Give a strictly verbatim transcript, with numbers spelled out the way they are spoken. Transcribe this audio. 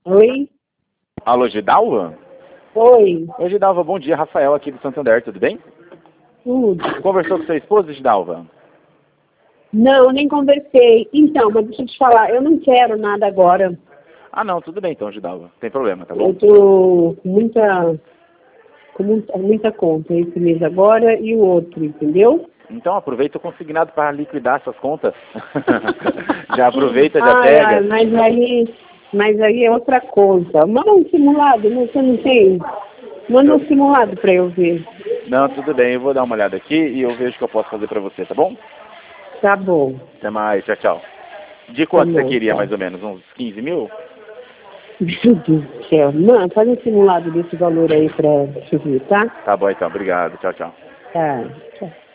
Oi? Alô, Gidalva? Oi? Oi, Gidalva, bom dia. Rafael aqui do Santander, tudo bem? Tudo. Conversou com sua esposa, Gidalva? Não, nem conversei. Então, mas deixa eu te falar, eu não quero nada agora. Ah, não, tudo bem então, Gidalva. Não tem problema, tá bom? Eu tô com muita, com muita, muita conta esse mês agora e o outro, entendeu? Então aproveita o consignado para liquidar essas contas. Já aproveita, já Ai, pega. ai, mas aí, mas aí é outra conta. Manda um simulado, não- você não tem? Manda um simulado para eu ver. Não, tudo bem, eu vou dar uma olhada aqui e eu vejo o que eu posso fazer para você, tá bom? Tá bom. Até mais, tchau, tchau. De Tá quanto você bom, queria, tá. mais ou menos? Uns quinze mil? Meu Deus do céu. Mano, faz um simulado desse valor aí pra eu ver, tá? Tá bom então, obrigado, tchau, tchau. Tá. Tchau.